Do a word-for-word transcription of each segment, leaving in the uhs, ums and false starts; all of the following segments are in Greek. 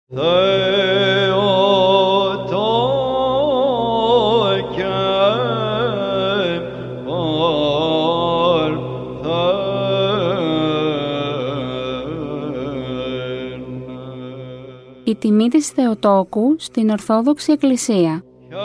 Η τιμή της Θεοτόκου στην Ορθόδοξη Εκκλησία.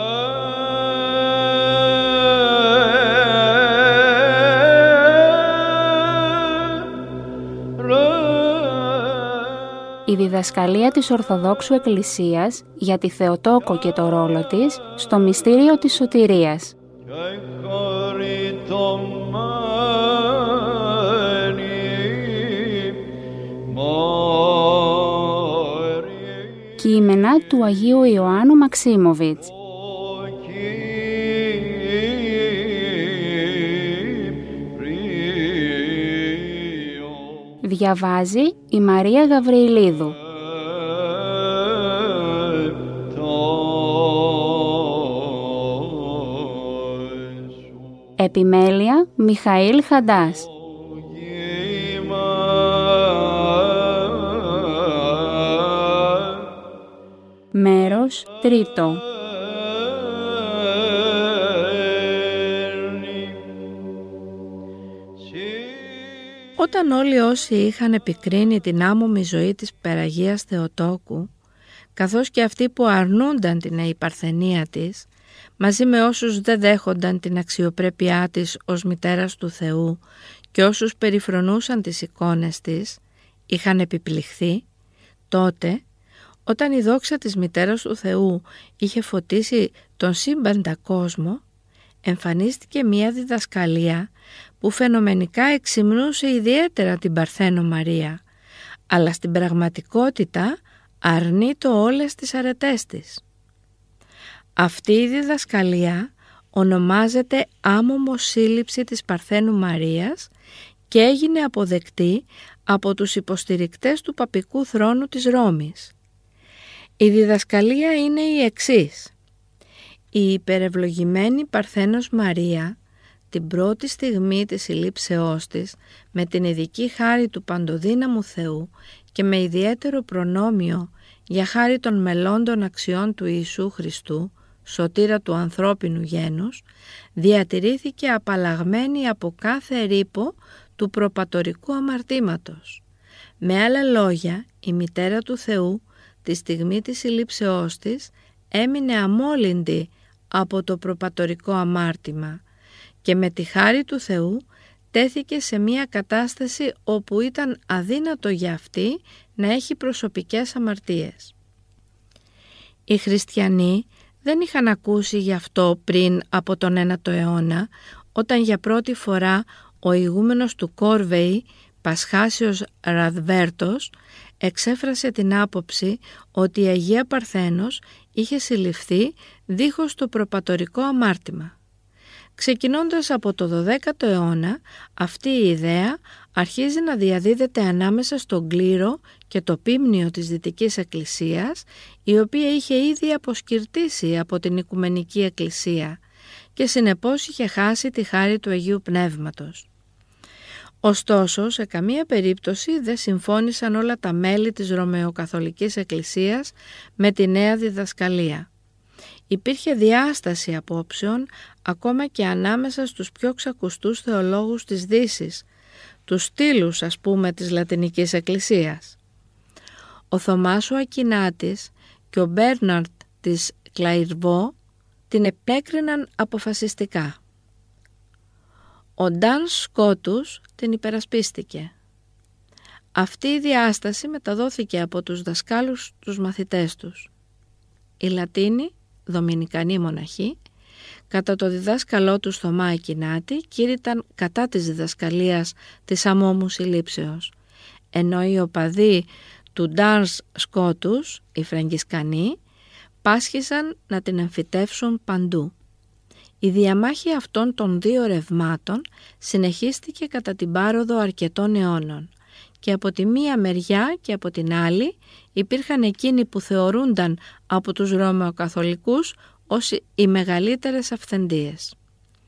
Η διδασκαλία της Ορθοδόξου Εκκλησίας για τη Θεοτόκο και το ρόλο της στο μυστήριο της σωτηρίας. Κείμενα του Αγίου Ιωάννου Μαξίμοβιτς. Διαβάζει η Μαρία Γαβριηλίδου. Επιμέλεια Μιχαήλ Χαντάς. Μέρος τρίτο. Όταν όλοι όσοι είχαν επικρίνει την άμωμη ζωή της Περαγίας Θεοτόκου, καθώς και αυτοί που αρνούνταν την αϊπαρθενία της, μαζί με όσους δεν δέχονταν την αξιοπρέπειά της ως μητέρας του Θεού και όσους περιφρονούσαν τις εικόνες της, είχαν επιπληχθεί, τότε, όταν η δόξα της μητέρας του Θεού είχε φωτίσει τον σύμπαντα κόσμο, εμφανίστηκε μία διδασκαλία που φαινομενικά εξυμνούσε ιδιαίτερα την Παρθένο Μαρία, αλλά στην πραγματικότητα αρνείτο όλες τις αρετές της. Αυτή η διδασκαλία ονομάζεται άμωμο σύλληψη της Παρθένου Μαρίας και έγινε αποδεκτή από τους υποστηρικτές του παπικού θρόνου της Ρώμης. Η διδασκαλία είναι η εξής. Η υπερευλογημένη Παρθένος Μαρία, την πρώτη στιγμή της συλλήψεώς της, με την ειδική χάρη του παντοδύναμου Θεού και με ιδιαίτερο προνόμιο για χάρη των μελώντων αξιών του Ιησού Χριστού, σωτήρα του ανθρώπινου γένους, διατηρήθηκε απαλλαγμένη από κάθε ρήπο του προπατορικού αμαρτήματος. Με άλλα λόγια, η μητέρα του Θεού, τη στιγμή της συλλήψεώς της, έμεινε αμόλυντη από το προπατορικό αμάρτημα και με τη χάρη του Θεού τέθηκε σε μια κατάσταση όπου ήταν αδύνατο για αυτή να έχει προσωπικές αμαρτίες. Οι χριστιανοί δεν είχαν ακούσει γι' αυτό πριν από τον ένατο αιώνα, όταν για πρώτη φορά ο ηγούμενος του Κόρβεϊ, Πασχάσιος Ραδβέρτος, εξέφρασε την άποψη ότι η Αγία Παρθένος είχε συλληφθεί δίχως το προπατορικό αμάρτημα. Ξεκινώντας από το δωδέκατο αιώνα, αυτή η ιδέα αρχίζει να διαδίδεται ανάμεσα στον κλήρο και το πίμνιο της Δυτικής Εκκλησίας, η οποία είχε ήδη αποσκυρτήσει από την Οικουμενική Εκκλησία και συνεπώς είχε χάσει τη χάρη του Αγίου Πνεύματος. Ωστόσο, σε καμία περίπτωση δεν συμφώνησαν όλα τα μέλη της Ρωμαιοκαθολικής Εκκλησίας με τη νέα διδασκαλία. Υπήρχε διάσταση απόψεων ακόμα και ανάμεσα στους πιο ξακουστούς θεολόγους της Δύσης, τους στήλους ας πούμε της Λατινικής Εκκλησίας. Ο Θωμάς ο Ακινάτης και ο Μπέρναρτ της Κλαϊρβό την επέκριναν αποφασιστικά. Ο Ντάν Σκότους την υπερασπίστηκε. Αυτή η διάσταση μεταδόθηκε από τους δασκάλους τους μαθητές τους. Οι Λατίνοι, Δομινικανοί μοναχοί, κατά το διδάσκαλό τους Θωμά Ακινάτη, κήρυταν κατά της διδασκαλίας της αμόμου συλλήψεως, ενώ οι οπαδοί του Ντάν Σκότους, οι Φραγκισκανοί, πάσχησαν να την εμφυτεύσουν παντού. Η διαμάχη αυτών των δύο ρευμάτων συνεχίστηκε κατά την πάροδο αρκετών αιώνων και από τη μία μεριά και από την άλλη υπήρχαν εκείνοι που θεωρούνταν από τους Ρωμαιοκαθολικούς ως οι μεγαλύτερες αυθεντίες.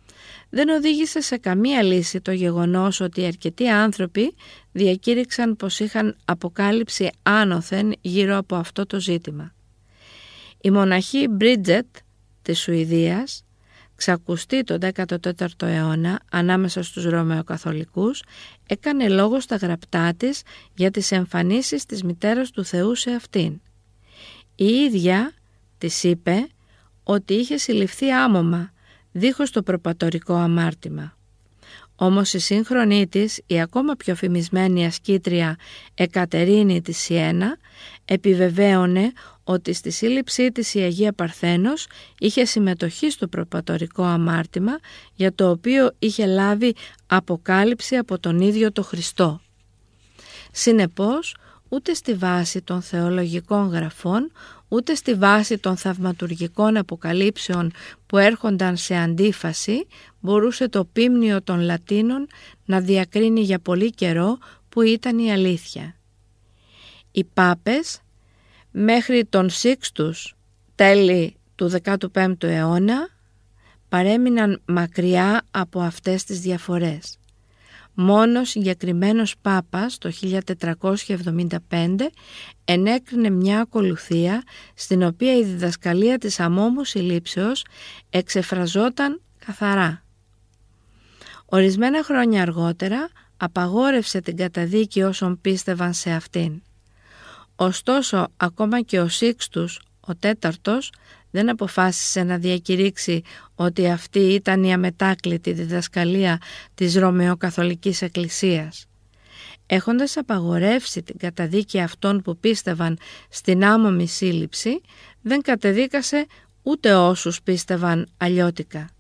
δεν οδήγησε σε καμία λύση το γεγονός ότι αρκετοί άνθρωποι διακήρυξαν πως είχαν αποκάλυψη άνωθεν γύρω από αυτό το ζήτημα. Η μοναχή Μπρίτζετ της Σουηδίας, ξακουστή τον δέκατο τέταρτο αιώνα ανάμεσα στους Ρωμαιοκαθολικούς, έκανε λόγο στα γραπτά της για τις εμφανίσεις της μητέρας του Θεού σε αυτήν. Η ίδια της είπε ότι είχε συλληφθεί άμωμα, δίχως το προπατορικό αμάρτημα. Όμως η σύγχρονή της, η ακόμα πιο φημισμένη ασκήτρια Εκατερίνη της Σιένα, επιβεβαίωνε ότι στη σύλληψή της η Αγία Παρθένος είχε συμμετοχή στο προπατορικό αμάρτημα, για το οποίο είχε λάβει αποκάλυψη από τον ίδιο το Χριστό. Συνεπώς, ούτε στη βάση των θεολογικών γραφών, ούτε στη βάση των θαυματουργικών αποκαλύψεων που έρχονταν σε αντίφαση, μπορούσε το πίμνιο των Λατίνων να διακρίνει για πολύ καιρό που ήταν η αλήθεια. Οι Πάπες μέχρι τον Σίξτους τέλη του δέκατου πέμπτου αιώνα παρέμειναν μακριά από αυτές τις διαφορές. Μόνο συγκεκριμένος Πάπας το χίλια τετρακόσια εβδομήντα πέντε ενέκρινε μια ακολουθία στην οποία η διδασκαλία της αμόμου συλλήψεως εξεφραζόταν καθαρά. Ορισμένα χρόνια αργότερα απαγόρευσε την καταδίκη όσων πίστευαν σε αυτήν. Ωστόσο, ακόμα και ο Σίξτους, ο τέταρτος, δεν αποφάσισε να διακηρύξει ότι αυτή ήταν η αμετάκλητη διδασκαλία της Ρωμαιοκαθολικής Εκκλησίας. Έχοντας απαγορεύσει την καταδίκη αυτών που πίστευαν στην άμομη σύλληψη, δεν κατεδίκασε ούτε όσους πίστευαν αλλιώτικα.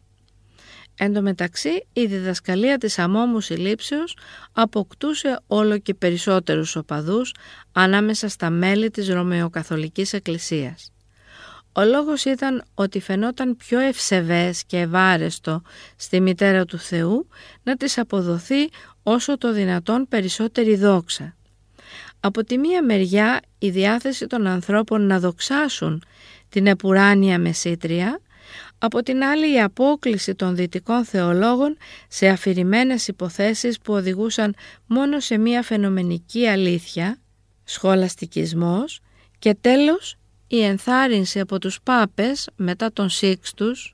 Εν τω μεταξύ, η διδασκαλία της αμόμου συλλήψεως αποκτούσε όλο και περισσότερους οπαδούς ανάμεσα στα μέλη της Ρωμαιοκαθολικής Εκκλησίας. Ο λόγος ήταν ότι φαινόταν πιο ευσεβές και ευάρεστο στη μητέρα του Θεού να της αποδοθεί όσο το δυνατόν περισσότερη δόξα. Από τη μία μεριά, η διάθεση των ανθρώπων να δοξάσουν την επουράνια μεσήτρια, από την άλλη η απόκλιση των δυτικών θεολόγων σε αφηρημένες υποθέσεις που οδηγούσαν μόνο σε μία φαινομενική αλήθεια, σχολαστικισμός, και τέλος η ενθάρρυνση από τους Πάπες μετά τον Σίξτους.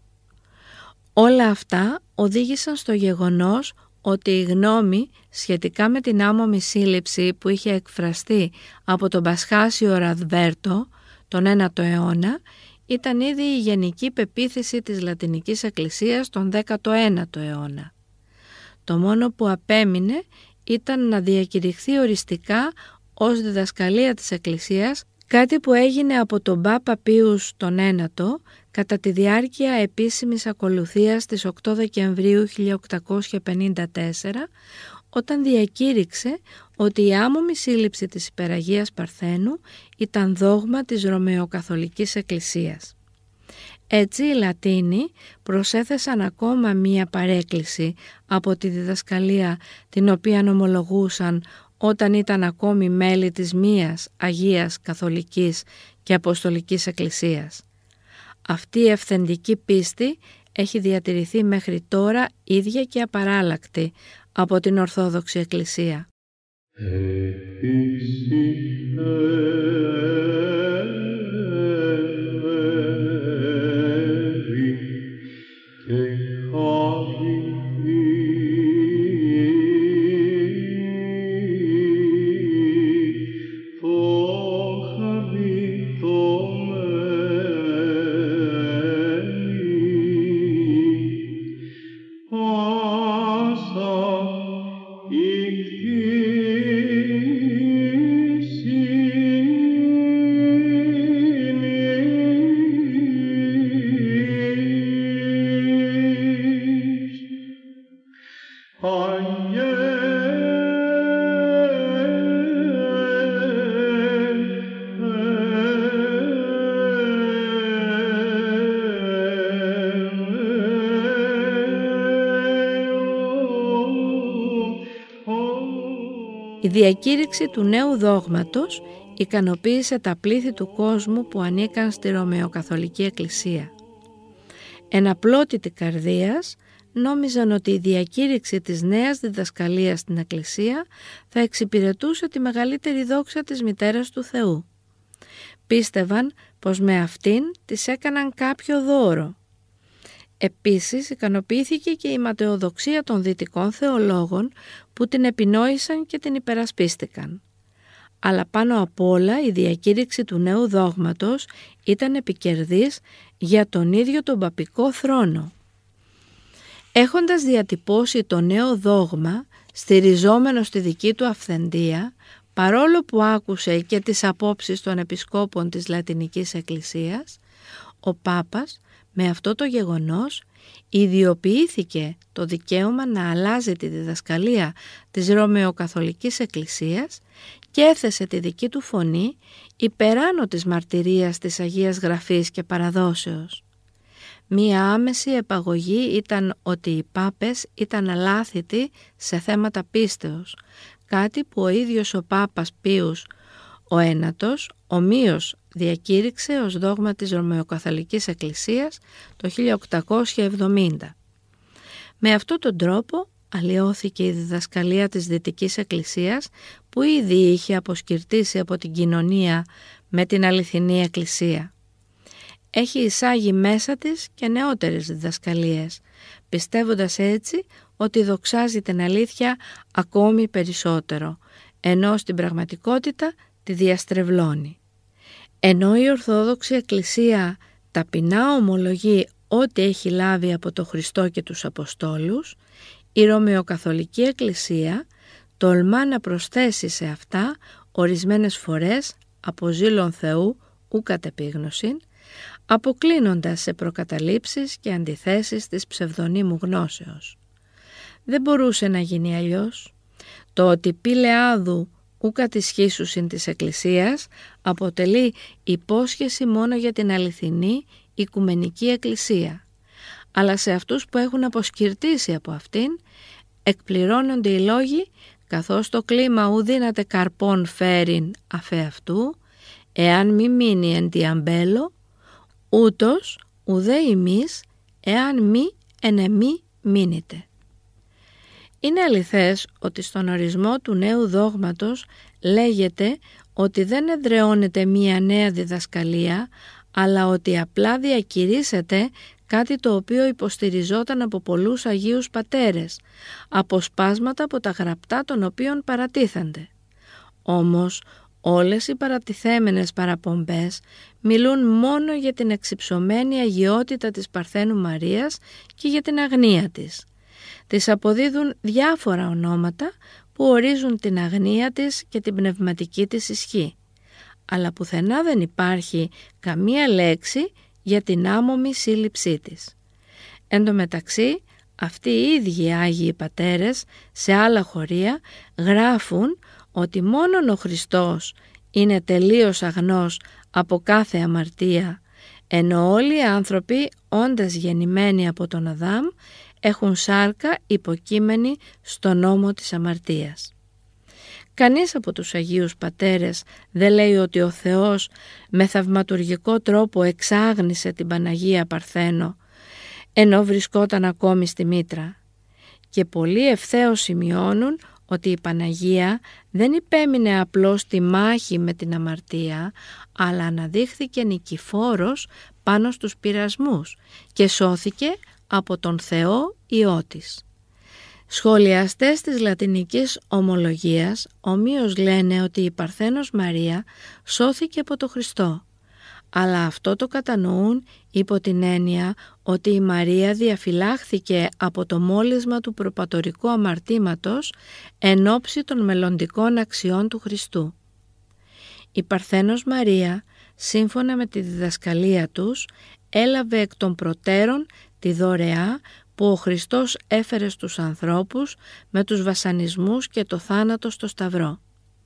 Όλα αυτά οδήγησαν στο γεγονός ότι η γνώμη σχετικά με την άμομη σύλληψη που είχε εκφραστεί από τον Πασχάσιο Ραδβέρτο τον ένατο αιώνα ήταν ήδη η γενική πεποίθηση της Λατινικής Εκκλησίας τον δέκατο ένατο αιώνα. Το μόνο που απέμεινε ήταν να διακηρυχθεί οριστικά ως διδασκαλία της Εκκλησίας, κάτι που έγινε από τον Πάπα Πίους τον ένατο κατά τη διάρκεια επίσημης ακολουθίας της οκτώ Δεκεμβρίου χίλια οκτακόσια πενήντα τέσσερα, όταν διακήρυξε ότι η άμομη σύλληψη της Υπεραγίας Παρθένου ήταν δόγμα της Ρωμαιοκαθολικής Εκκλησίας. Έτσι οι Λατίνοι προσέθεσαν ακόμα μία παρέκκληση από τη διδασκαλία την οποία ομολογούσαν όταν ήταν ακόμη μέλη της μίας Αγίας Καθολικής και Αποστολικής Εκκλησίας. Αυτή η αυθεντική πίστη έχει διατηρηθεί μέχρι τώρα ίδια και απαράλλακτη από την Ορθόδοξη Εκκλησία. Η διακήρυξη του νέου δόγματος ικανοποίησε τα πλήθη του κόσμου που ανήκαν στη Ρωμαιοκαθολική Εκκλησία. Εναπλότητοι καρδίας, νόμιζαν ότι η διακήρυξη της νέας διδασκαλίας στην Εκκλησία θα εξυπηρετούσε τη μεγαλύτερη δόξα της μητέρας του Θεού. Πίστευαν πως με αυτήν της έκαναν κάποιο δώρο. Επίσης ικανοποιήθηκε και η ματαιοδοξία των δυτικών θεολόγων που την επινόησαν και την υπερασπίστηκαν. Αλλά πάνω απ' όλα η διακήρυξη του νέου δόγματος ήταν επικερδής για τον ίδιο τον παπικό θρόνο. Έχοντας διατυπώσει το νέο δόγμα, στηριζόμενο στη δική του αυθεντία, παρόλο που άκουσε και τις απόψεις των επισκόπων της Λατινικής Εκκλησίας, ο Πάπας με αυτό το γεγονός ιδιοποιήθηκε το δικαίωμα να αλλάζει τη διδασκαλία της Ρωμαιοκαθολικής Εκκλησίας και έθεσε τη δική του φωνή υπεράνω της μαρτυρίας της Αγίας Γραφής και παραδόσεως. Μία άμεση επαγωγή ήταν ότι οι Πάπες ήταν αλάθητοι σε θέματα πίστεως, κάτι που ο ίδιος ο Πάπας Πίους ο Ένατος ομοίως διακήρυξε ως δόγμα της Ρωμαιοκαθολικής Εκκλησίας το χίλια οκτακόσια εβδομήντα. Με αυτόν τον τρόπο αλλοιώθηκε η διδασκαλία της Δυτικής Εκκλησίας που ήδη είχε αποσκυρτήσει από την κοινωνία με την αληθινή Εκκλησία. Έχει εισάγει μέσα της και νεότερες διδασκαλίες, πιστεύοντας έτσι ότι δοξάζει την αλήθεια ακόμη περισσότερο, ενώ στην πραγματικότητα τη διαστρεβλώνει. Ενώ η Ορθόδοξη Εκκλησία ταπεινά ομολογεί ό,τι έχει λάβει από το Χριστό και τους Αποστόλους, η Ρωμαιοκαθολική Εκκλησία τολμά να προσθέσει σε αυτά ορισμένες φορές από ζήλον Θεού ου κατ' επίγνωσιν, αποκλίνοντας σε προκαταλήψεις και αντιθέσεις της ψευδονύμου γνώσεως. Δεν μπορούσε να γίνει αλλιώς. Το ότι πήλεάδου ου κατησχίσουσιν της Εκκλησίας αποτελεί υπόσχεση μόνο για την αληθινή Οικουμενική Εκκλησία, αλλά σε αυτούς που έχουν αποσκυρτήσει από αυτήν εκπληρώνονται οι λόγοι, καθώς το κλίμα ου δύναται καρπών φέρειν αφέ αυτού, εάν μη μείνει εν τη αμπέλο, ούτως ουδέ ημείς εάν μη εν εμή μείνετε. Είναι αληθές ότι στον ορισμό του νέου δόγματος λέγεται ότι δεν εδραιώνεται μία νέα διδασκαλία, αλλά ότι απλά διακηρύσσεται κάτι το οποίο υποστηριζόταν από πολλούς Αγίους Πατέρες, αποσπάσματα από τα γραπτά των οποίων παρατίθενται. Όμως όλες οι παρατιθέμενες παραπομπές μιλούν μόνο για την εξυψωμένη αγιότητα της Παρθένου Μαρίας και για την αγνία της. Της αποδίδουν διάφορα ονόματα που ορίζουν την αγνία της και την πνευματική της ισχύ, αλλά πουθενά δεν υπάρχει καμία λέξη για την άμομη σύλληψή της. Εν τω μεταξύ, αυτοί οι ίδιοι Άγιοι Πατέρες σε άλλα χωρία γράφουν ότι μόνον ο Χριστός είναι τελείως αγνός από κάθε αμαρτία, ενώ όλοι οι άνθρωποι, όντας γεννημένοι από τον Αδάμ, έχουν σάρκα υποκείμενη στο νόμο της αμαρτίας. Κανείς από τους Αγίους Πατέρες δεν λέει ότι ο Θεός με θαυματουργικό τρόπο εξάγνησε την Παναγία Παρθένο, ενώ βρισκόταν ακόμη στη μήτρα. Και πολλοί ευθέως σημειώνουν ότι η Παναγία δεν υπέμεινε απλώς στη μάχη με την αμαρτία, αλλά αναδείχθηκε νικηφόρος πάνω στους πειρασμούς και σώθηκε από τον Θεό Υιό της. Σχολιαστές της λατινικής ομολογίας ομοίως λένε ότι η Παρθένος Μαρία σώθηκε από τον Χριστό, αλλά αυτό το κατανοούν υπό την έννοια ότι η Μαρία διαφυλάχθηκε από το μόλισμα του προπατορικού αμαρτήματος εν ώψη των μελλοντικών αξιών του Χριστού. Η Παρθένος Μαρία, σύμφωνα με τη διδασκαλία τους, έλαβε εκ των προτέρων τη δωρεά που ο Χριστός έφερε στους ανθρώπους με τους βασανισμούς και το θάνατο στο Σταυρό.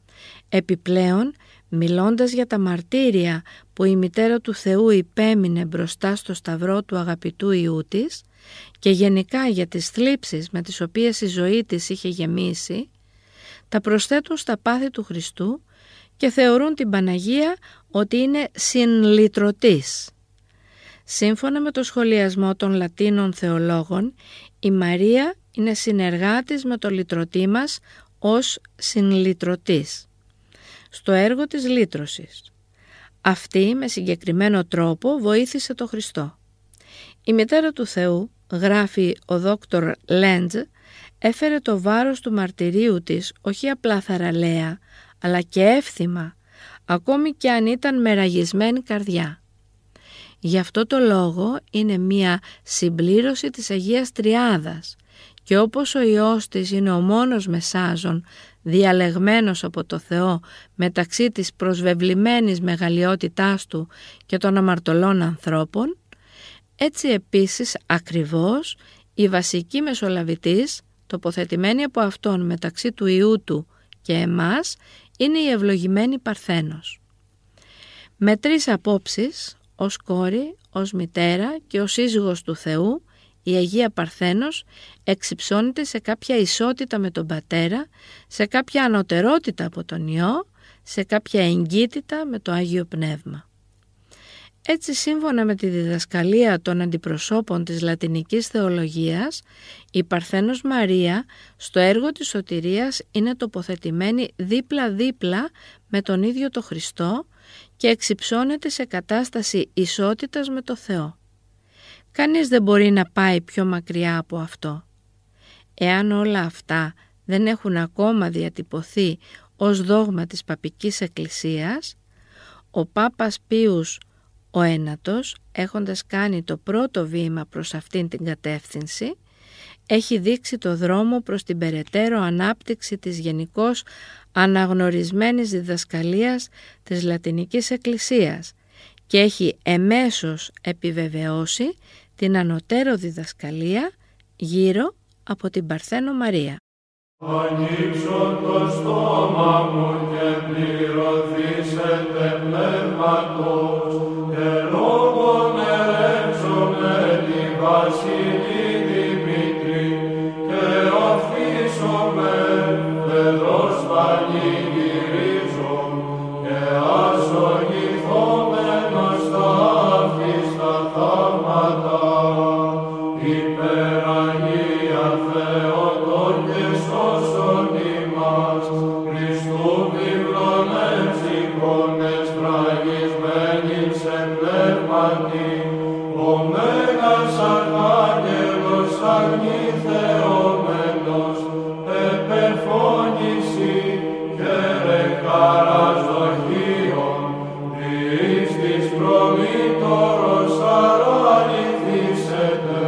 Επιπλέον, μιλώντας για τα μαρτύρια που η μητέρα του Θεού υπέμεινε μπροστά στο Σταυρό του αγαπητού Υιού της και γενικά για τις θλίψεις με τις οποίες η ζωή της είχε γεμίσει, τα προσθέτουν στα πάθη του Χριστού και θεωρούν την Παναγία ότι είναι συνλυτρωτής. Σύμφωνα με το σχολιασμό των Λατίνων θεολόγων, η Μαρία είναι συνεργάτης με το λυτρωτή μας ως συνλυτρωτής στο έργο της λύτρωσης. Αυτή με συγκεκριμένο τρόπο βοήθησε το Χριστό. Η μητέρα του Θεού, γράφει ο δόκτωρ Λέντζ, έφερε το βάρος του μαρτυρίου της όχι απλά θαραλέα, αλλά και εύθυμα, ακόμη και αν ήταν με ραγισμένη καρδιά. Γι' αυτό το λόγο είναι μία συμπλήρωση της Αγίας Τριάδας και όπως ο Υιός της είναι ο μόνος μεσάζων διαλεγμένος από το Θεό μεταξύ της προσβεβλημένης μεγαλειότητάς Του και των αμαρτωλών ανθρώπων, έτσι επίσης ακριβώς η βασική μεσολαβητής, τοποθετημένη από Αυτόν μεταξύ του Υιού Του και εμάς, είναι η ευλογημένη Παρθένος. Με τρεις απόψεις, ως κόρη, ως μητέρα και ως σύζυγος του Θεού, η Αγία Παρθένος εξυψώνεται σε κάποια ισότητα με τον Πατέρα, σε κάποια ανωτερότητα από τον Υιό, σε κάποια εγκύτητα με το Άγιο Πνεύμα. Έτσι, σύμφωνα με τη διδασκαλία των αντιπροσώπων της λατινικής θεολογίας, η Παρθένος Μαρία στο έργο της σωτηρίας είναι τοποθετημένη δίπλα-δίπλα με τον ίδιο το Χριστό και εξυψώνεται σε κατάσταση ισότητας με το Θεό. Κανείς δεν μπορεί να πάει πιο μακριά από αυτό. Εάν όλα αυτά δεν έχουν ακόμα διατυπωθεί ως δόγμα της Παπικής Εκκλησίας, ο Πάπας Πίους ο Ένατος, έχοντας κάνει το πρώτο βήμα προς αυτήν την κατεύθυνση, έχει δείξει το δρόμο προς την περαιτέρω ανάπτυξη της γενικώς αναγνωρισμένης διδασκαλίας της Λατινικής Εκκλησίας και έχει εμέσως επιβεβαιώσει την ανωτέρω διδασκαλία γύρω από την Παρθένο Μαρία. Ανοίξω το στόμα μου και πληρωθήσετε πνεύματος και λόγον ελέξω με τη Βασιλή Δημήτρη και οφήσω με παιδρός πανηγυρίζω και ασογηθόμενος στα άφιστα θαύματα υπεραγία Θεοτό και σώσον ημάς Χριστού βιβλών ευσυχώνες τραγισμένης εν πνεύματι ο Μέγας Αρχάγγελος αγνή Θεόμενος επεφώνηση και ρε χαράς δοχείων διείς της προμήτωρος αραληθήσετε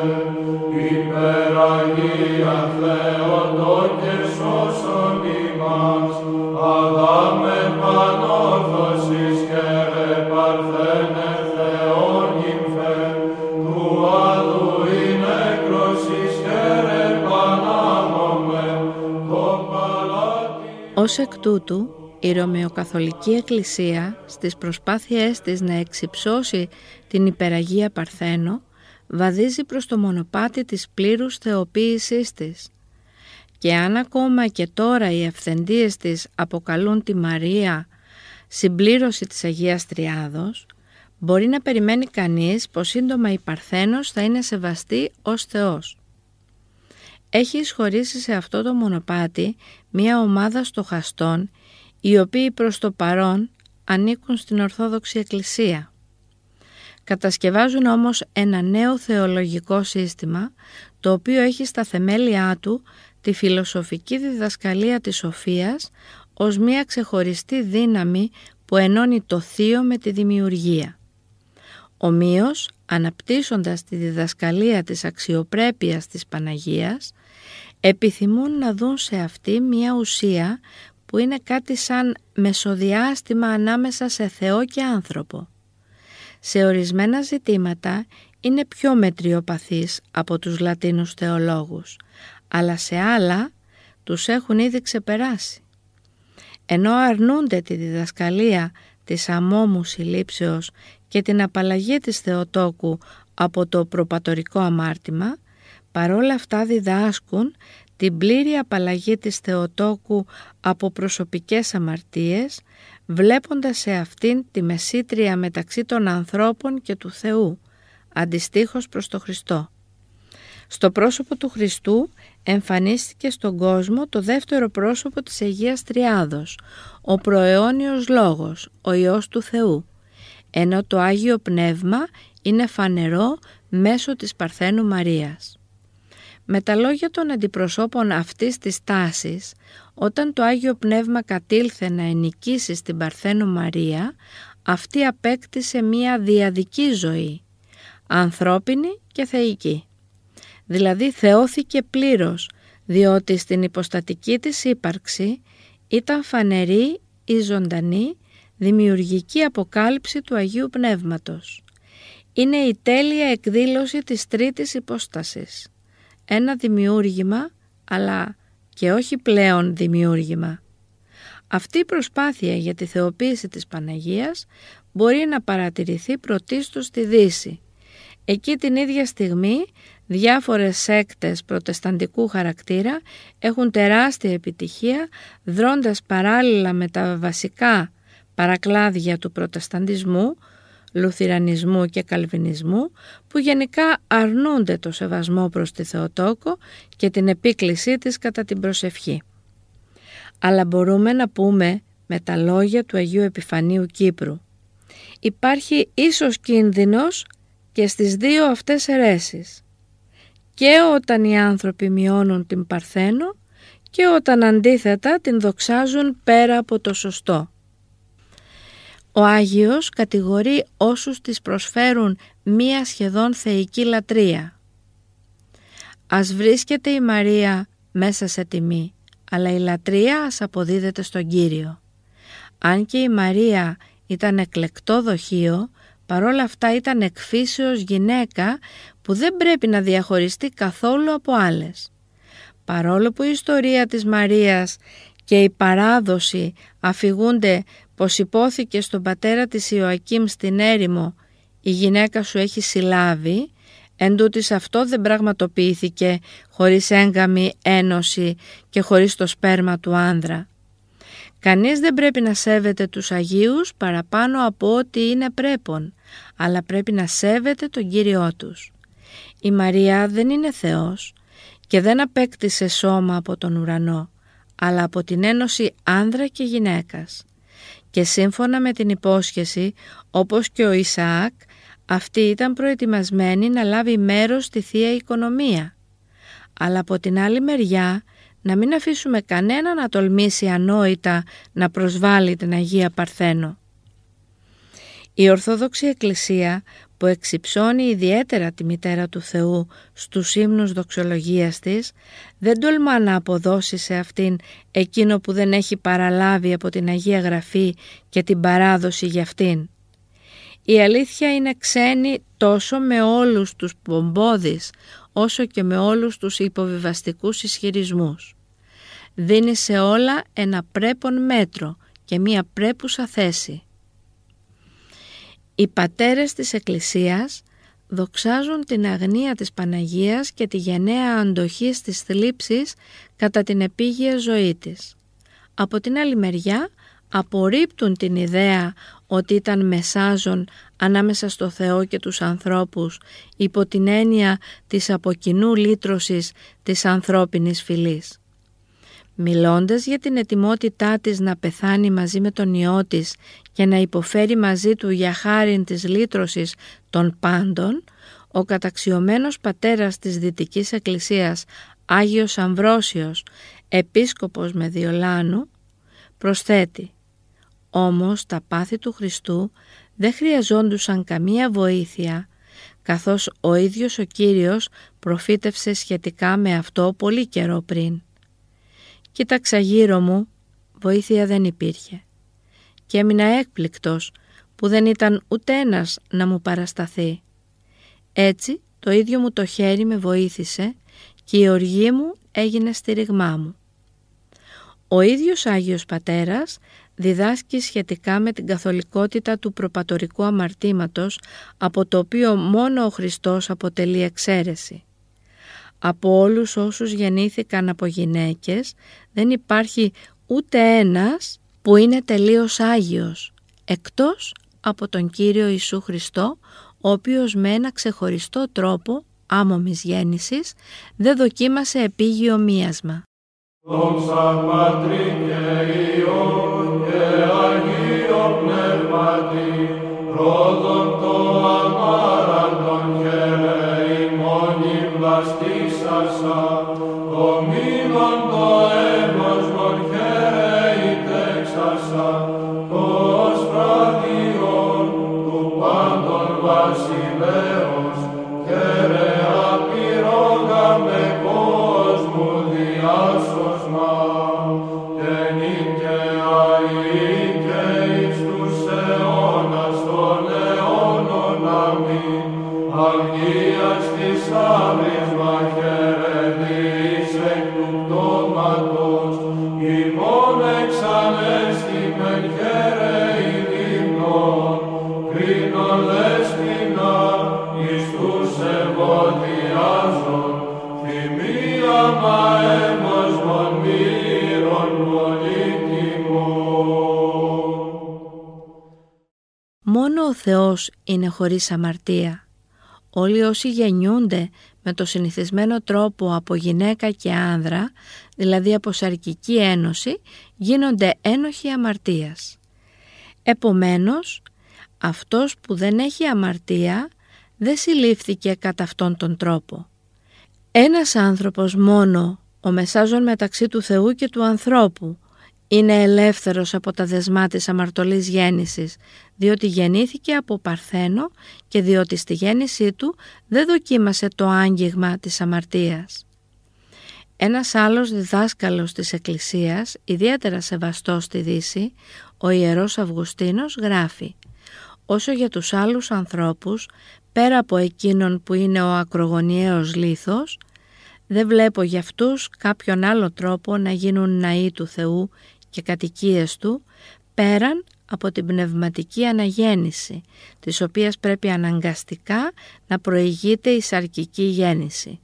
υπεραγία Θεοτό και σώσον ημάς Αδάμε πανόρθωσης και ρε Παρθένε Θεόν υμφέ του άδου η νεκρosης και ρε Πανάμωμε το παλάτι. Ως εκ τούτου, η Ρωμαιοκαθολική Εκκλησία στις προσπάθειές της να εξυψώσει την υπεραγία Παρθένο βαδίζει προς το μονοπάτι της πλήρους θεοποίησής της. Και αν ακόμα και τώρα οι αυθεντίες της αποκαλούν τη Μαρία συμπλήρωση της Αγίας Τριάδος, μπορεί να περιμένει κανείς πως σύντομα η Παρθένος θα είναι σεβαστή ως Θεός. Έχει εισχωρήσει σε αυτό το μονοπάτι μια ομάδα στοχαστών, οι οποίοι προς το παρόν ανήκουν στην Ορθόδοξη Εκκλησία. Κατασκευάζουν όμως ένα νέο θεολογικό σύστημα, το οποίο έχει στα θεμέλια του τη φιλοσοφική διδασκαλία της σοφίας ως μια ξεχωριστή δύναμη που ενώνει το θείο με τη δημιουργία. Ομοίως, αναπτύσσοντας τη διδασκαλία της αξιοπρέπειας της Παναγίας, επιθυμούν να δουν σε αυτή μια ουσία που είναι κάτι σαν μεσοδιάστημα ανάμεσα σε Θεό και άνθρωπο. Σε ορισμένα ζητήματα είναι πιο μετριοπαθείς από τους Λατίνους θεολόγους, αλλά σε άλλα τους έχουν ήδη ξεπεράσει. Ενώ αρνούνται τη διδασκαλία της αμόμου συλλήψεως και την απαλλαγή της Θεοτόκου από το προπατορικό αμάρτημα, παρόλα αυτά διδάσκουν την πλήρη απαλλαγή της Θεοτόκου από προσωπικές αμαρτίες, βλέποντας σε αυτήν τη μεσήτρια μεταξύ των ανθρώπων και του Θεού, αντιστοίχως προς το Χριστό. Στο πρόσωπο του Χριστού εμφανίστηκε στον κόσμο το δεύτερο πρόσωπο της Αγίας Τριάδος, ο προαιώνιος Λόγος, ο Υιός του Θεού, ενώ το Άγιο Πνεύμα είναι φανερό μέσω της Παρθένου Μαρίας. Με τα λόγια των αντιπροσώπων αυτής της τάσης, όταν το Άγιο Πνεύμα κατήλθε να ενοικήσει στην Παρθένο Μαρία, αυτή απέκτησε μία διαδική ζωή, ανθρώπινη και θεϊκή. Δηλαδή θεώθηκε πλήρως, διότι στην υποστατική της ύπαρξη ήταν φανερή η ζωντανή δημιουργική αποκάλυψη του Αγίου Πνεύματος. Είναι η τέλεια εκδήλωση της τρίτης υπόστασης. Ένα δημιούργημα, αλλά και όχι πλέον δημιούργημα. Αυτή η προσπάθεια για τη θεοποίηση της Παναγίας μπορεί να παρατηρηθεί πρωτίστως στη Δύση. Εκεί την ίδια στιγμή διάφορες σέκτες προτεσταντικού χαρακτήρα έχουν τεράστια επιτυχία δρώντας παράλληλα με τα βασικά παρακλάδια του προτεσταντισμού, λουθυρανισμού και καλβινισμού, που γενικά αρνούνται το σεβασμό προς τη Θεοτόκο και την επίκλησή της κατά την προσευχή. Αλλά μπορούμε να πούμε με τα λόγια του Αγίου Επιφανίου Κύπρου: υπάρχει ίσως κίνδυνος και στις δύο αυτές αιρέσεις, και όταν οι άνθρωποι μειώνουν την Παρθένο και όταν αντίθετα την δοξάζουν πέρα από το σωστό. Ο Άγιος κατηγορεί όσους της προσφέρουν μία σχεδόν θεϊκή λατρεία. Ας βρίσκεται η Μαρία μέσα σε τιμή, αλλά η λατρεία ας αποδίδεται στον Κύριο. Αν και η Μαρία ήταν εκλεκτό δοχείο, παρόλα αυτά ήταν εκφύσεως γυναίκα που δεν πρέπει να διαχωριστεί καθόλου από άλλες. Παρόλο που η ιστορία της Μαρίας και η παράδοση αφηγούνται πως υπόθηκε στον πατέρα της Ιωακήμ στην έρημο «Η γυναίκα σου έχει συλλάβει», εντούτοις αυτό δεν πραγματοποιήθηκε χωρίς έγκαμη ένωση και χωρίς το σπέρμα του άνδρα. Κανείς δεν πρέπει να σέβεται τους Αγίους παραπάνω από ό,τι είναι πρέπον, αλλά πρέπει να σέβεται τον Κύριό τους. Η Μαρία δεν είναι Θεός και δεν απέκτησε σώμα από τον ουρανό, αλλά από την ένωση άνδρα και γυναίκας. Και σύμφωνα με την υπόσχεση, όπως και ο Ισαάκ, αυτή ήταν προετοιμασμένη να λάβει μέρος στη Θεία Οικονομία. Αλλά από την άλλη μεριά, να μην αφήσουμε κανένα να τολμήσει ανόητα να προσβάλλει την Αγία Παρθένο. Η Ορθόδοξη Εκκλησία, που εξυψώνει ιδιαίτερα τη Μητέρα του Θεού στους ύμνους δοξολογίας της, δεν τολμά να αποδώσει σε αυτήν εκείνο που δεν έχει παραλάβει από την Αγία Γραφή και την παράδοση για αυτήν. Η αλήθεια είναι ξένη τόσο με όλους τους πομπόδεις, όσο και με όλους τους υποβιβαστικούς ισχυρισμούς. Δίνει σε όλα ένα πρέπον μέτρο και μία πρέπουσα θέση. Οι πατέρες της Εκκλησίας δοξάζουν την αγνία της Παναγίας και τη γενναία αντοχή στις θλίψεις κατά την επίγεια ζωή της. Από την άλλη μεριά απορρίπτουν την ιδέα ότι ήταν μεσάζων ανάμεσα στο Θεό και τους ανθρώπους υπό την έννοια της από κοινού λύτρωσης της ανθρώπινης φυλής. Μιλώντας για την ετοιμότητά της να πεθάνει μαζί με τον Υιό της και να υποφέρει μαζί του για χάριν της λύτρωσης των πάντων, ο καταξιωμένος πατέρας της Δυτικής Εκκλησίας, Άγιος Αμβρόσιος, επίσκοπος Μεδιολάνου, προσθέτει: «Όμως τα πάθη του Χριστού δεν χρειαζόντουσαν καμία βοήθεια, καθώς ο ίδιος ο Κύριος προφήτευσε σχετικά με αυτό πολύ καιρό πριν. Κοίταξα γύρω μου, βοήθεια δεν υπήρχε και έμεινα έκπληκτος που δεν ήταν ούτε ένας να μου παρασταθεί. Έτσι το ίδιο μου το χέρι με βοήθησε και η οργή μου έγινε στήριγμά μου». Ο ίδιος Άγιος Πατέρας διδάσκει σχετικά με την καθολικότητα του προπατορικού αμαρτήματος, από το οποίο μόνο ο Χριστός αποτελεί εξαίρεση. Από όλους όσους γεννήθηκαν από γυναίκες δεν υπάρχει ούτε ένας που είναι τελείως Άγιος, εκτός από τον Κύριο Ιησού Χριστό, ο οποίος με ένα ξεχωριστό τρόπο άμωμης γέννησης δεν δοκίμασε επίγειο μίασμα. Δόξα Πατρί και Υιό και Αγίο Πνεύματι, ρόδον το αμάραντον χαίρε ημώνη βλαστήσασα, το μήνον το έμοσμον χαίρε ητέξασα, το σφράδιον του πάντων βασιλέως, χαίρε απειρόγα με κόσμου διάσωσμα, και νικαιαή και εις τους αιώνας των αιώνων αμήν, αγγείας της άβρισμα χαίρε διείς εκ του πτώματος, ημών εξανέστημεν χαίρε ειρήνων, κρίνον λέσποινα εις τους ευωδιάζων, θυμία μα έμοσμον μύρων πολύτιμων. Μόνο ο Θεός είναι χωρίς αμαρτία. Όλοι όσοι γεννιούνται με το συνηθισμένο τρόπο από γυναίκα και άνδρα, δηλαδή από σαρκική ένωση, γίνονται ένοχοι αμαρτίας. Επομένως, αυτός που δεν έχει αμαρτία δεν συλλήφθηκε κατά αυτόν τον τρόπο. Ένας άνθρωπος μόνο, ο μεσάζων μεταξύ του Θεού και του ανθρώπου, είναι ελεύθερος από τα δεσμά της αμαρτωλής γέννησης, διότι γεννήθηκε από παρθένο και διότι στη γέννησή του δεν δοκίμασε το άγγιγμα της αμαρτίας. Ένας άλλος διδάσκαλος της Εκκλησίας, ιδιαίτερα σεβαστός στη Δύση, ο Ιερός Αυγουστίνος, γράφει: «Όσο για τους άλλους ανθρώπους, πέρα από εκείνον που είναι ο ακρογωνιαίος λίθος, δεν βλέπω για αυτούς κάποιον άλλο τρόπο να γίνουν ναοί του Θεού και κατοικίες του, πέραν από την πνευματική αναγέννηση, της οποίας πρέπει αναγκαστικά να προηγείται η σαρκική γέννηση».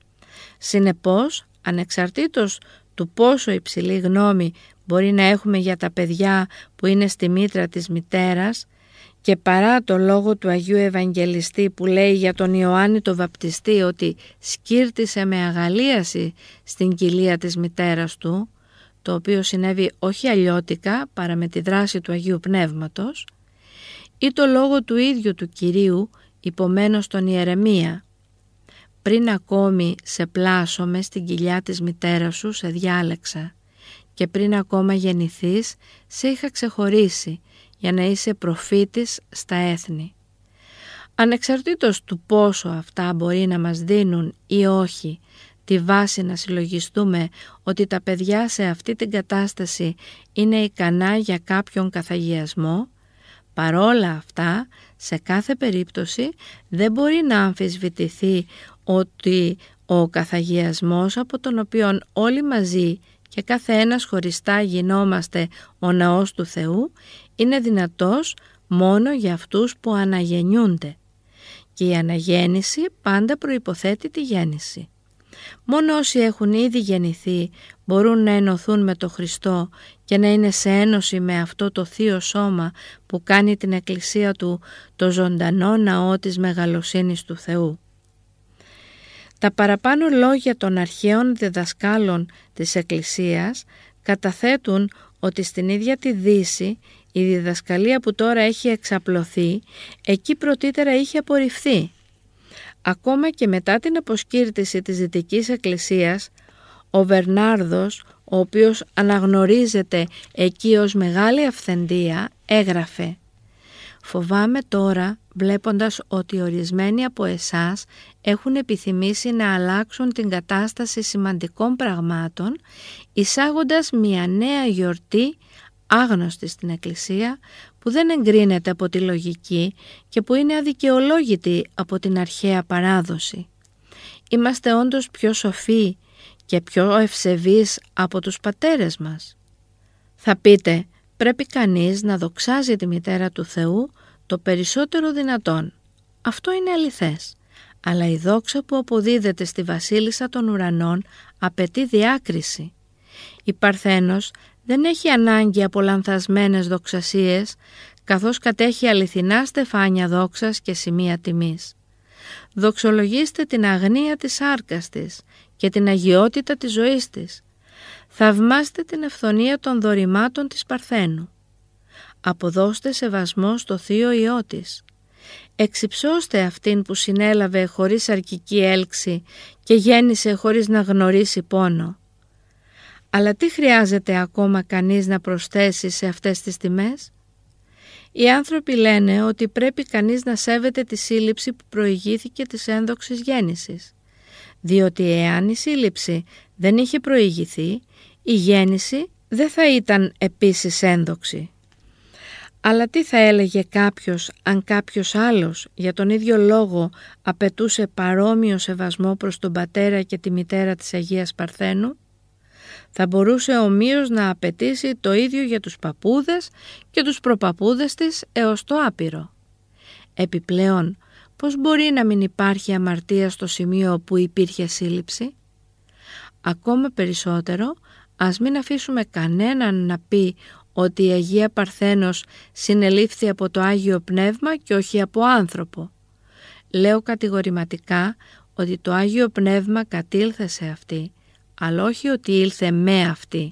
Συνεπώς, ανεξαρτήτως του πόσο υψηλή γνώμη μπορεί να έχουμε για τα παιδιά που είναι στη μήτρα της μητέρας, και παρά το λόγο του Αγίου Ευαγγελιστή που λέει για τον Ιωάννη το Βαπτιστή ότι σκύρτησε με αγαλίαση στην κοιλία της μητέρας του, το οποίο συνέβη όχι αλλιώτικα παρά με τη δράση του Αγίου Πνεύματος, ή το λόγο του ίδιου του Κυρίου υπομένω στον Ιερεμία: «Πριν ακόμη σε πλάσω μες στην κοιλιά της μητέρας σου σε διάλεξα και πριν ακόμα γεννηθείς σε είχα ξεχωρίσει για να είσαι προφήτης στα έθνη». Ανεξαρτήτως του πόσο αυτά μπορεί να μας δίνουν ή όχι τη βάση να συλλογιστούμε ότι τα παιδιά σε αυτή την κατάσταση είναι ικανά για κάποιον καθαγιασμό, παρόλα αυτά σε κάθε περίπτωση δεν μπορεί να αμφισβητηθεί ότι ο καθαγιασμός από τον οποίο όλοι μαζί και κάθε ένας χωριστά γινόμαστε ο ναός του Θεού είναι δυνατός μόνο για αυτούς που αναγεννιούνται, και η αναγέννηση πάντα προϋποθέτει τη γέννηση. Μόνο όσοι έχουν ήδη γεννηθεί μπορούν να ενωθούν με το Χριστό και να είναι σε ένωση με αυτό το θείο σώμα που κάνει την Εκκλησία του το ζωντανό ναό της μεγαλοσύνης του Θεού. Τα παραπάνω λόγια των αρχαίων διδασκάλων της Εκκλησίας καταθέτουν ότι στην ίδια τη Δύση η διδασκαλία που τώρα έχει εξαπλωθεί εκεί πρωτήτερα είχε απορριφθεί. Ακόμα και μετά την αποσκύρτηση της Δυτικής Εκκλησίας, ο Βερνάρδος, ο οποίος αναγνωρίζεται εκεί ως μεγάλη αυθεντία, έγραφε: «Φοβάμαι τώρα, βλέποντας ότι ορισμένοι από εσάς έχουν επιθυμήσει να αλλάξουν την κατάσταση σημαντικών πραγμάτων, εισάγοντας μια νέα γιορτή άγνωστη στην Εκκλησία, που δεν εγκρίνεται από τη λογική και που είναι αδικαιολόγητη από την αρχαία παράδοση. Είμαστε όντως πιο σοφοί και πιο ευσεβείς από τους πατέρες μας». Θα πείτε, πρέπει κανείς να δοξάζει τη μητέρα του Θεού το περισσότερο δυνατόν. Αυτό είναι αληθές. Αλλά η δόξα που αποδίδεται στη Βασίλισσα των Ουρανών απαιτεί διάκριση. Η Παρθένος δεν έχει ανάγκη από λανθασμένες δοξασίες, καθώς κατέχει αληθινά στεφάνια δόξας και σημεία τιμής. Δοξολογήστε την αγνία της σάρκας της και την αγιότητα της ζωής της. Θαυμάστε την αυθονία των δωρημάτων της Παρθένου. Αποδώστε σεβασμό στο θείο Υιό της. Εξυψώστε αυτήν που συνέλαβε χωρίς αρκική έλξη και γέννησε χωρίς να γνωρίσει πόνο. Αλλά τι χρειάζεται ακόμα κανείς να προσθέσει σε αυτές τις τιμές? Οι άνθρωποι λένε ότι πρέπει κανείς να σέβεται τη σύλληψη που προηγήθηκε της ένδοξης γέννησης, διότι εάν η σύλληψη δεν είχε προηγηθεί, η γέννηση δεν θα ήταν επίσης ένδοξη. Αλλά τι θα έλεγε κάποιος αν κάποιος άλλος για τον ίδιο λόγο απαιτούσε παρόμοιο σεβασμό προς τον πατέρα και τη μητέρα της Αγίας Παρθένου? Θα μπορούσε ομοίως να απαιτήσει το ίδιο για τους παππούδες και τους προπαππούδες της έως το άπειρο. Επιπλέον, πώς μπορεί να μην υπάρχει αμαρτία στο σημείο που υπήρχε σύλληψη? Ακόμα περισσότερο, ας μην αφήσουμε κανέναν να πει ότι η Αγία Παρθένος συνελήφθη από το Άγιο Πνεύμα και όχι από άνθρωπο. Λέω κατηγορηματικά ότι το Άγιο Πνεύμα κατήλθε σε αυτή, αλλά όχι ότι ήλθε με αυτή.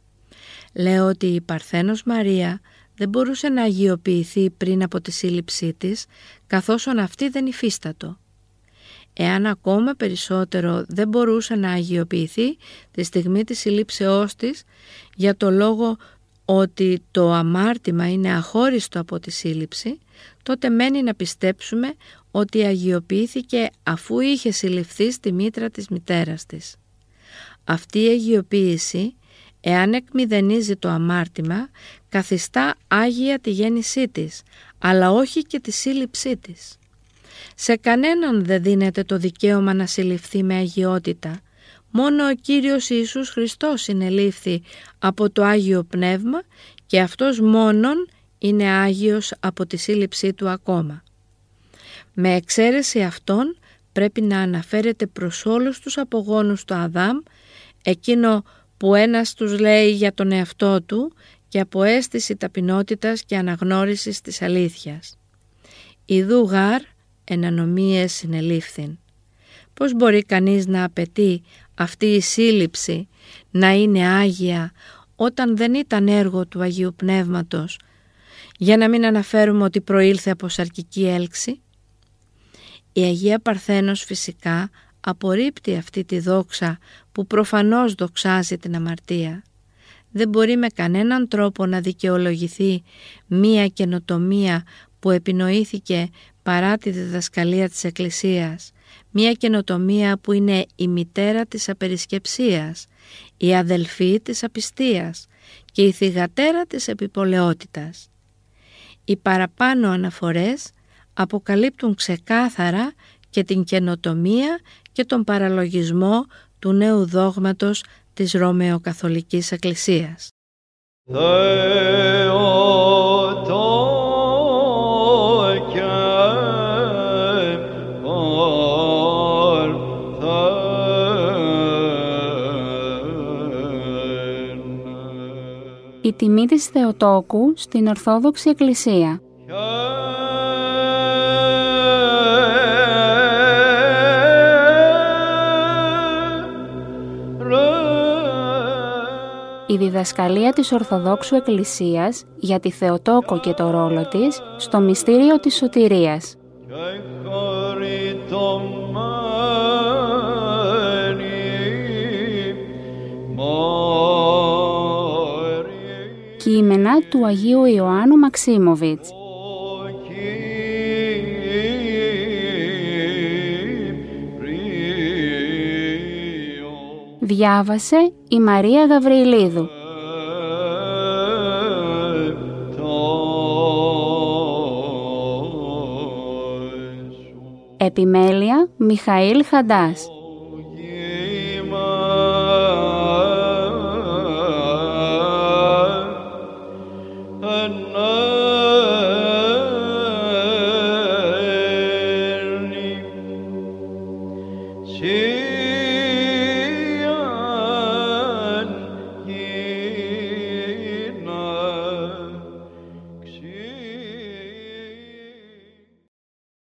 Λέω ότι η Παρθένος Μαρία δεν μπορούσε να αγιοποιηθεί πριν από τη σύλληψή της, καθώς αυτή δεν υφίστατο. Εάν ακόμα περισσότερο δεν μπορούσε να αγιοποιηθεί τη στιγμή της συλλήψεώς της, για το λόγο ότι το αμάρτημα είναι αχώριστο από τη σύλληψη, τότε μένει να πιστέψουμε ότι αγιοποιήθηκε αφού είχε συλληφθεί στη μήτρα της μητέρας της. Αυτή η αγιοποίηση, εάν εκμηδενίζει το αμάρτημα, καθιστά άγια τη γέννησή της, αλλά όχι και τη σύλληψή της. Σε κανέναν δεν δίνεται το δικαίωμα να συλληφθεί με αγιότητα. Μόνο ο Κύριος Ιησούς Χριστός συνελήφθη από το Άγιο Πνεύμα και αυτός μόνον είναι Άγιος από τη σύλληψή του ακόμα. Με εξαίρεση αυτών πρέπει να αναφέρεται προς όλους τους απογόνους του Αδάμ, εκείνο που ένας τους λέει για τον εαυτό του και από αίσθηση ταπεινότητας και αναγνώρισης της αλήθειας. Ιδού γάρ εν ανομίες συνελήφθην. Πώς μπορεί κανείς να απαιτεί αυτή η σύλληψη να είναι άγια όταν δεν ήταν έργο του Αγίου Πνεύματος, για να μην αναφέρουμε ότι προήλθε από σαρκική έλξη? Η Αγία Παρθένος φυσικά απορρίπτει αυτή τη δόξα που προφανώς δοξάζει την αμαρτία. Δεν μπορεί με κανέναν τρόπο να δικαιολογηθεί μία καινοτομία που επινοήθηκε παρά τη διδασκαλία της Εκκλησίας, μία καινοτομία που είναι η μητέρα της απερισκεψίας, η αδελφή της απιστίας και η θυγατέρα της επιπολαιότητας. Οι παραπάνω αναφορές αποκαλύπτουν ξεκάθαρα και την καινοτομία και τον παραλογισμό του νέου δόγματος της Ρωμαιοκαθολικής Εκκλησίας. Η τιμή της Θεοτόκου στην Ορθόδοξη Εκκλησία. Η διδασκαλία της Ορθοδόξου Εκκλησίας για τη Θεοτόκο και το ρόλο της στο μυστήριο της σωτηρίας. Κείμενα του Αγίου Ιωάννου Μαξίμοβιτς. Διάβασε η Μαρία Γαβριηλίδου. Επιμέλεια Μιχαήλ Χαντάς. See